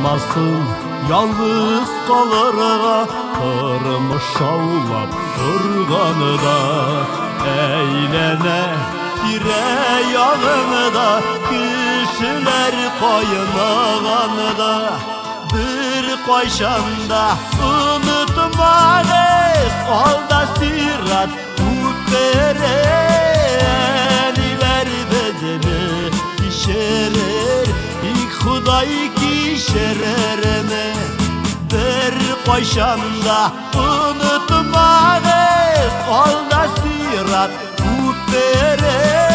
Ağlamasın yalnız kalırga, kırmış avlap durganı da. Eğlene dire yanında, kişiler kaynağanı da. Bir koyşanda unutmanız, olda sirat utteren iler bezini işerer, Xuday kişerereme. Bir koyşanda unutmanız, olda sirat utteren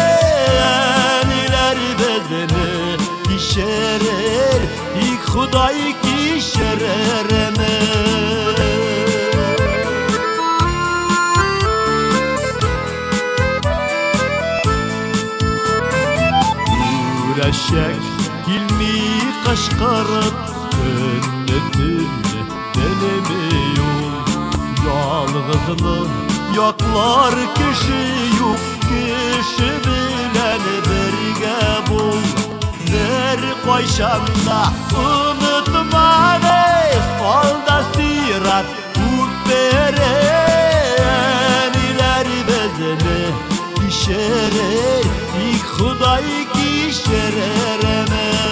iler bezini işerer, Xuday kişerereme. Güreşek ilmi kışkırıp ünnetini denemiyor. Yalğızını yaklar kişi yok, kişi bilen birge bul. Bir koyşanda unutmanız, olda sirat utteren iler bezini işerer, Xuday kişerereme.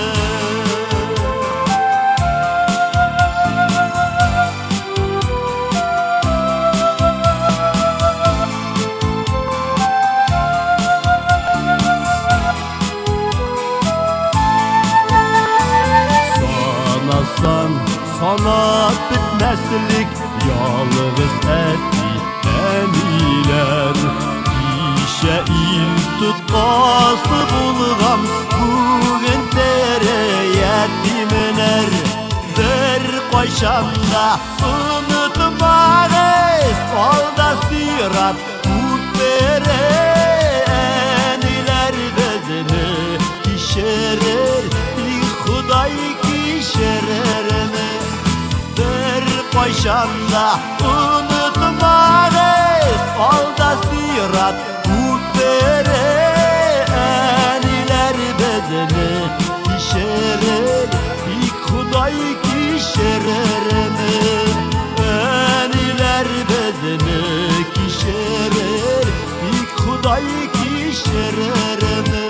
Sanat bitmezlik yalnız etki eniler. İşe il tutkası bulgan bugün tere yetimler. Bir koyşanda unutmanız, olda sirat utteren iler bezini işerer, Xuday kişerereme. Bir koyşanda unutmanız, olda sirat utteren iler bezini işerer, Xuday kişerereme. Eniler bezini kişerer, Xuday kişerereme.